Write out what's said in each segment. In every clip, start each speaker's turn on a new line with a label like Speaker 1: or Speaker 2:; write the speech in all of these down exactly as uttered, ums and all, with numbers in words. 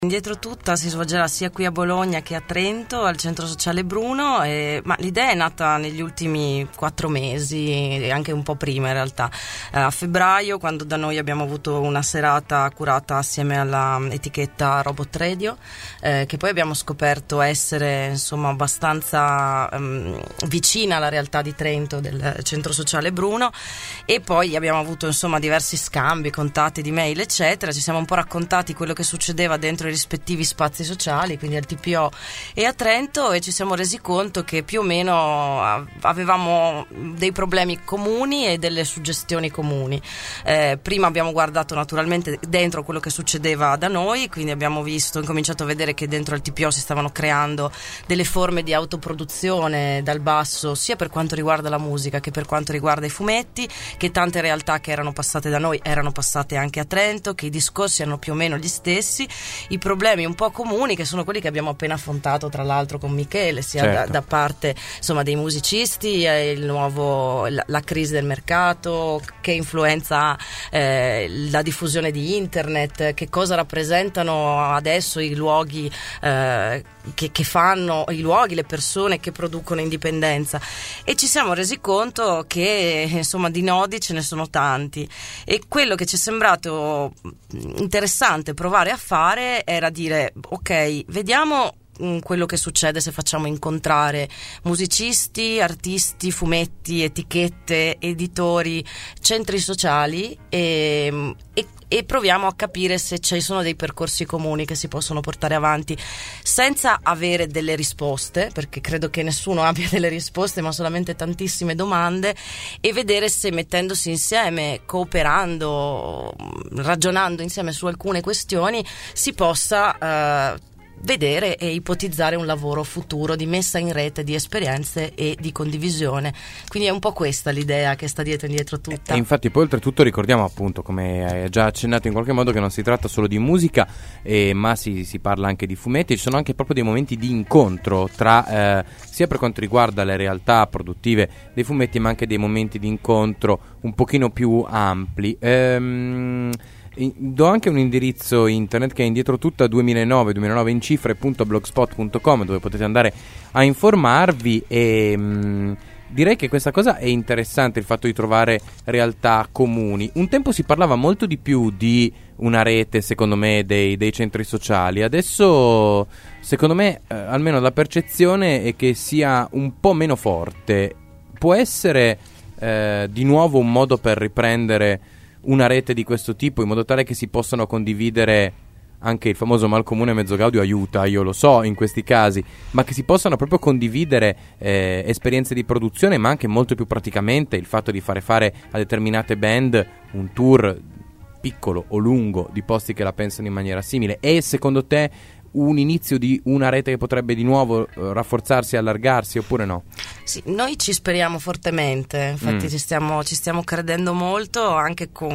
Speaker 1: Indietro tutta si svolgerà sia qui a Bologna che a Trento, al Centro Sociale Bruno, e, ma l'idea è nata negli ultimi quattro mesi e anche un po' prima in realtà. Eh, a febbraio, quando da noi abbiamo avuto una serata curata assieme alla etichetta Robot Radio, eh, che poi abbiamo scoperto essere insomma abbastanza um, vicina alla realtà di Trento, del Centro Sociale Bruno, e poi abbiamo avuto insomma diversi scambi, contatti di mail eccetera. Ci siamo un po' raccontati quello che succedeva dentro i rispettivi spazi sociali, quindi al T P O e a Trento, e ci siamo resi conto che più o meno avevamo dei problemi comuni e delle suggestioni comuni. Eh, prima abbiamo guardato naturalmente dentro quello che succedeva da noi, quindi abbiamo visto, incominciato a vedere che dentro al T P O si stavano creando delle forme di autoproduzione dal basso, sia per quanto riguarda la musica che per quanto riguarda i fumetti, che tante realtà che erano passate da noi erano passate anche a Trento, che i discorsi erano più o meno gli stessi, i problemi un po' comuni che sono quelli che abbiamo appena affrontato tra l'altro con Michele, sia
Speaker 2: certo.
Speaker 1: da, da parte insomma dei musicisti, eh, il nuovo, la, la crisi del mercato, che influenza ha eh, la diffusione di internet, che cosa rappresentano adesso i luoghi eh, che, che fanno i luoghi, le persone che producono indipendenza, e ci siamo resi conto che insomma di nodi ce ne sono tanti, e quello che ci è sembrato interessante provare a fare era dire: ok, vediamo quello che succede se facciamo incontrare musicisti, artisti, fumetti, etichette, editori, centri sociali, e, e, e proviamo a capire se ci sono dei percorsi comuni che si possono portare avanti senza avere delle risposte, perché credo che nessuno abbia delle risposte ma solamente tantissime domande, e vedere se mettendosi insieme, cooperando, ragionando insieme su alcune questioni si possa eh, vedere e ipotizzare un lavoro futuro di messa in rete di esperienze e di condivisione. Quindi è un po' questa l'idea che sta dietro indietro tutta.
Speaker 2: E infatti poi oltretutto ricordiamo, appunto, come hai già accennato in qualche modo, che non si tratta solo di musica, eh, ma si, si parla anche di fumetti. Ci sono anche proprio dei momenti di incontro tra eh, sia per quanto riguarda le realtà produttive dei fumetti, ma anche dei momenti di incontro un pochino più ampli. Ehm Do anche un indirizzo internet che è indietro tutta duemilanove duemilanove in cifre punto blogspot punto com, dove potete andare a informarvi, e mh, direi che questa cosa è interessante, il fatto di trovare realtà comuni. Un tempo si parlava molto di più di una rete, secondo me, dei, dei centri sociali. Adesso secondo me eh, almeno la percezione è che sia un po' meno forte. Può essere eh, di nuovo un modo per riprendere una rete di questo tipo, in modo tale che si possano condividere anche il famoso mal comune mezzo gaudio aiuta, io lo so in questi casi, ma che si possano proprio condividere eh, esperienze di produzione, ma anche molto più praticamente il fatto di fare fare a determinate band un tour piccolo o lungo di posti che la pensano in maniera simile. E secondo te un inizio di una rete che potrebbe di nuovo uh, rafforzarsi e allargarsi, oppure no?
Speaker 1: Sì, noi ci speriamo fortemente, infatti mm. ci, stiamo, ci stiamo credendo molto, anche con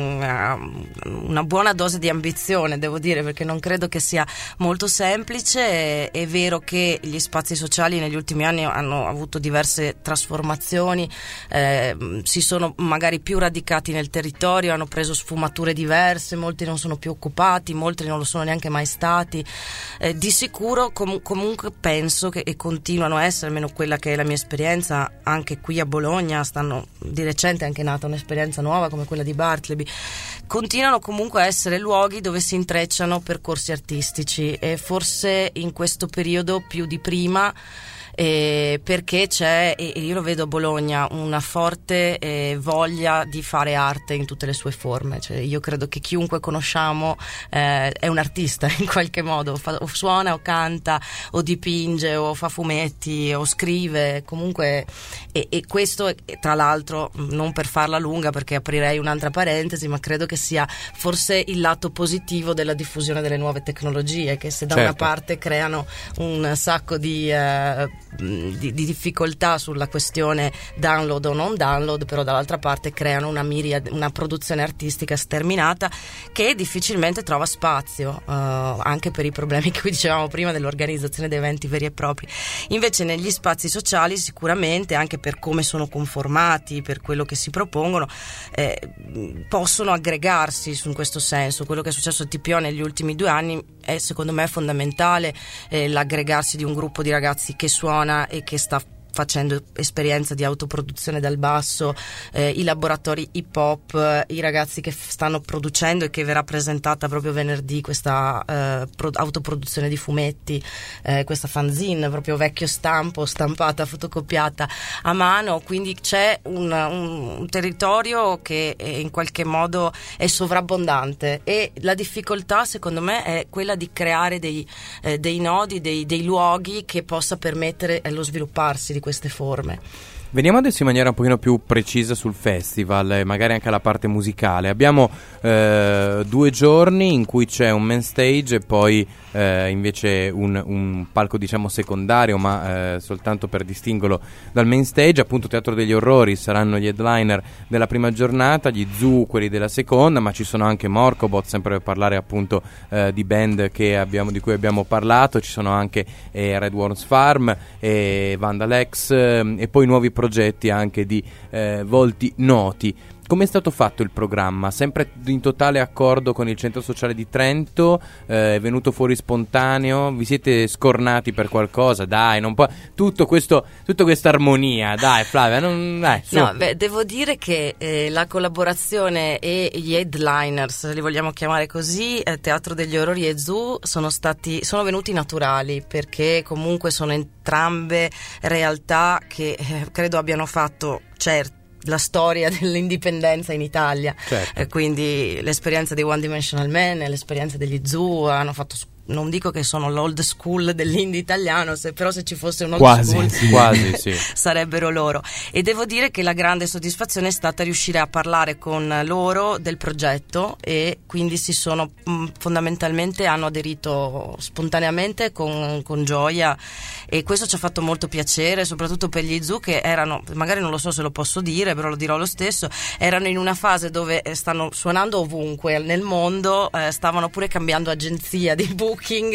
Speaker 1: uh, una buona dose di ambizione, devo dire, perché non credo che sia molto semplice. È vero che gli spazi sociali negli ultimi anni hanno avuto diverse trasformazioni, eh, si sono magari più radicati nel territorio, hanno preso sfumature diverse, molti non sono più occupati, molti non lo sono neanche mai stati. Eh, di sicuro com- comunque penso che, e continuano a essere, almeno quella che è la mia esperienza, anche qui a Bologna stanno di recente è anche nata un'esperienza nuova come quella di Bartleby, continuano comunque a essere luoghi dove si intrecciano percorsi artistici, e forse in questo periodo più di prima, eh, perché c'è, e io lo vedo a Bologna, una forte eh, voglia di fare arte in tutte le sue forme. Cioè, io credo che chiunque conosciamo eh, è un artista in qualche modo, fa, o suona o canta o dipinge o fa fumetti o scrive comunque, e, e questo tra l'altro, non per farla lunga perché aprirei un'altra parentesi, ma credo che sia forse il lato positivo della diffusione delle nuove tecnologie, che se da
Speaker 2: certo.
Speaker 1: una parte creano un sacco di eh, Di, di difficoltà sulla questione download o non download, però dall'altra parte creano una miriade, una produzione artistica sterminata che difficilmente trova spazio, uh, anche per i problemi che dicevamo prima dell'organizzazione di eventi veri e propri. Invece negli spazi sociali sicuramente, anche per come sono conformati, per quello che si propongono, eh, possono aggregarsi in questo senso. Quello che è successo al T P O negli ultimi due anni è secondo me fondamentale eh, l'aggregarsi di un gruppo di ragazzi che suona e che sta facendo esperienza di autoproduzione dal basso, eh, i laboratori hip hop, eh, i ragazzi che f- stanno producendo e che verrà presentata proprio venerdì questa eh, pro- autoproduzione di fumetti, eh, questa fanzine proprio vecchio stampo, stampata, fotocopiata a mano, quindi c'è un, un, un territorio che è in qualche modo è sovrabbondante, e la difficoltà secondo me è quella di creare dei, eh, dei nodi, dei, dei luoghi che possa permettere lo svilupparsi di queste forme.
Speaker 2: Veniamo adesso in maniera un pochino più precisa sul festival e magari anche la parte musicale. Abbiamo eh, due giorni in cui c'è un main stage e poi eh, invece un, un palco diciamo secondario, ma eh, soltanto per distinguerlo dal main stage. Appunto Teatro degli Orrori saranno gli headliner della prima giornata, gli Zoo quelli della seconda, ma ci sono anche Morcobot, sempre per parlare appunto eh, di band che abbiamo, di cui abbiamo parlato. Ci sono anche eh, Red Worms Farm e Vandalex eh, e poi nuovi progetti anche di eh, volti noti. Come è stato fatto il programma? Sempre in totale accordo con il Centro Sociale di Trento? Eh, è venuto fuori spontaneo? Vi siete scornati per qualcosa? Dai, non può... Tutto questo, tutta questa armonia, dai Flavia, non... Dai, su.
Speaker 1: No, beh, devo dire che eh, la collaborazione e gli headliners, li vogliamo chiamare così, eh, Teatro degli Orrori e Zoo, sono stati, sono venuti naturali, perché comunque sono entrambe realtà che eh, credo abbiano fatto, certo, la storia dell'indipendenza in Italia,
Speaker 2: certo.
Speaker 1: eh, quindi l'esperienza dei One Dimensional Man e l'esperienza degli Zoo hanno fatto, non dico che sono l'old school dell'indie italiano, se, però se ci fosse un old
Speaker 2: quasi,
Speaker 1: school
Speaker 2: sì. quasi sì.
Speaker 1: sarebbero loro, e devo dire che la grande soddisfazione è stata riuscire a parlare con loro del progetto, e quindi si sono mh, fondamentalmente hanno aderito spontaneamente con, con gioia, e questo ci ha fatto molto piacere, soprattutto per gli Zoo, che erano, magari non lo so se lo posso dire, però lo dirò lo stesso, erano in una fase dove stanno suonando ovunque nel mondo, eh, stavano pure cambiando agenzia di book,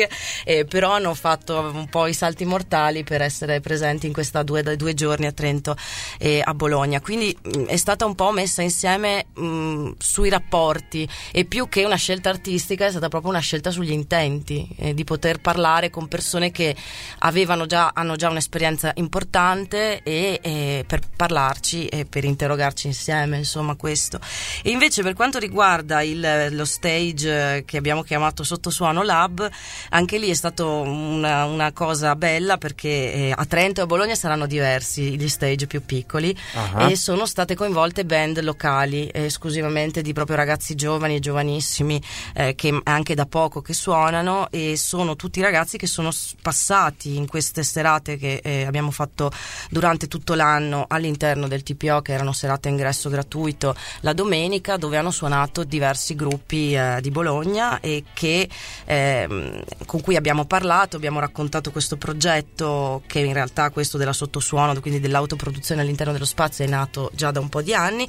Speaker 1: Eh, però hanno fatto un po' i salti mortali per essere presenti in questa due, due giorni a Trento e a Bologna, quindi mh, è stata un po' messa insieme mh, sui rapporti, e più che una scelta artistica è stata proprio una scelta sugli intenti, eh, di poter parlare con persone che avevano già, hanno già un'esperienza importante, e, e per parlarci e per interrogarci insieme, insomma questo. E invece per quanto riguarda il, lo stage che abbiamo chiamato Sottosuono Lab, anche lì è stato una, una cosa bella, perché eh, a Trento e a Bologna saranno diversi gli stage più piccoli, uh-huh. e sono state coinvolte band locali, eh, esclusivamente di proprio ragazzi giovani e giovanissimi, eh, che anche da poco che suonano, e sono tutti ragazzi che sono passati in queste serate che eh, abbiamo fatto durante tutto l'anno all'interno del T P O, che erano serate a ingresso gratuito la domenica, dove hanno suonato diversi gruppi eh, di Bologna, e che eh, con cui abbiamo parlato, abbiamo raccontato questo progetto, che in realtà questo della sottosuono, quindi dell'autoproduzione all'interno dello spazio, è nato già da un po' di anni,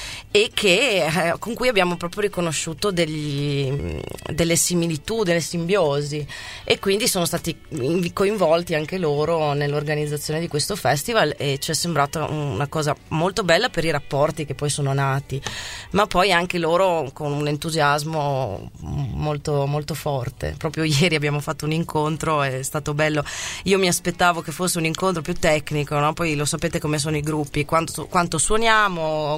Speaker 1: e che eh, con cui abbiamo proprio riconosciuto degli, delle similitudini, delle simbiosi, e quindi sono stati coinvolti anche loro nell'organizzazione di questo festival, e ci è sembrata una cosa molto bella per i rapporti che poi sono nati, ma poi anche loro con un entusiasmo molto, molto forte. Proprio ieri abbiamo fatto un incontro, è stato bello. Io mi aspettavo che fosse un incontro più tecnico, no? Poi lo sapete come sono i gruppi, quanto, quanto suoniamo,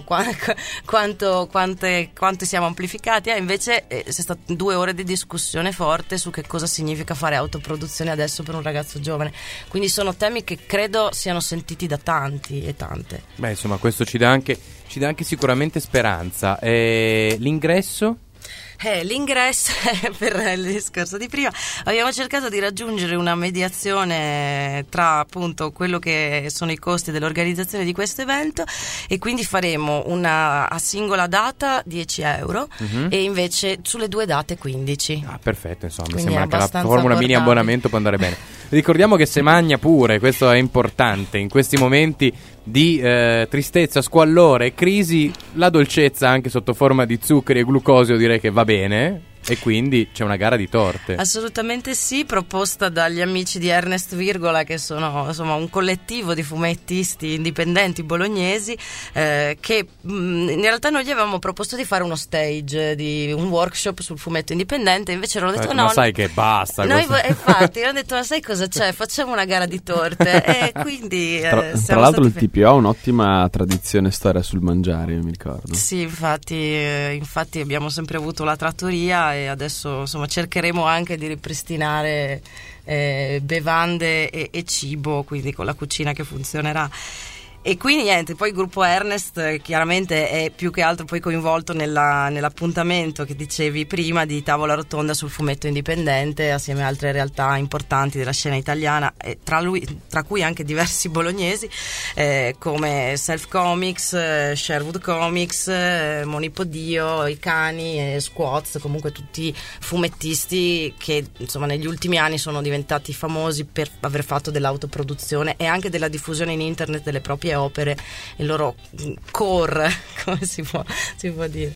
Speaker 1: quanto, quante, quanto siamo amplificati, eh, invece eh, c'è stato due ore di discussione forte su che cosa significa fare autoproduzione adesso per un ragazzo giovane, quindi sono temi che credo siano sentiti da tanti e tante.
Speaker 2: Beh, insomma, questo ci dà anche, ci dà anche sicuramente speranza. E l'ingresso?
Speaker 1: Eh, l'ingresso, per il discorso di prima, abbiamo cercato di raggiungere una mediazione tra appunto quello che sono i costi dell'organizzazione di questo evento, e quindi faremo una a singola data dieci euro, uh-huh. e invece sulle due date quindici.
Speaker 2: Ah, perfetto, insomma,
Speaker 1: quindi
Speaker 2: mi sembra che la formula
Speaker 1: abbordabile.
Speaker 2: mini abbonamento può andare bene. Ricordiamo che se magna pure, questo è importante, in questi momenti di eh, tristezza, squallore e crisi, la dolcezza anche sotto forma di zuccheri e glucosio direi che va bene. E quindi c'è una gara di torte.
Speaker 1: Assolutamente sì, proposta dagli amici di Ernest Virgola, che sono insomma un collettivo di fumettisti indipendenti bolognesi, eh, che mh, in realtà noi gli avevamo proposto di fare uno stage, di un workshop sul fumetto indipendente, invece loro hanno detto
Speaker 2: ma
Speaker 1: no.
Speaker 2: sai che basta.
Speaker 1: Noi,
Speaker 2: cosa...
Speaker 1: infatti, hanno detto ma sai cosa c'è? Facciamo una gara di torte e quindi eh,
Speaker 3: tra,
Speaker 1: siamo
Speaker 3: tra l'altro
Speaker 1: stati...
Speaker 3: il T P O ha un'ottima tradizione e storia sul mangiare, io mi ricordo.
Speaker 1: Sì, infatti, eh, infatti abbiamo sempre avuto la trattoria e adesso insomma cercheremo anche di ripristinare eh, bevande e, e cibo, quindi con la cucina che funzionerà. E quindi niente, poi il gruppo Ernest eh, chiaramente è più che altro poi coinvolto nella, nell'appuntamento che dicevi prima di Tavola Rotonda sul fumetto indipendente assieme a altre realtà importanti della scena italiana, e tra, lui, tra cui anche diversi bolognesi eh, come Self Comics, eh, Sherwood Comics, eh, Monipodio, I Cani, eh, Squats, comunque tutti fumettisti che insomma negli ultimi anni sono diventati famosi per aver fatto dell'autoproduzione e anche della diffusione in internet delle proprie opere, il loro core, come si può, si può dire.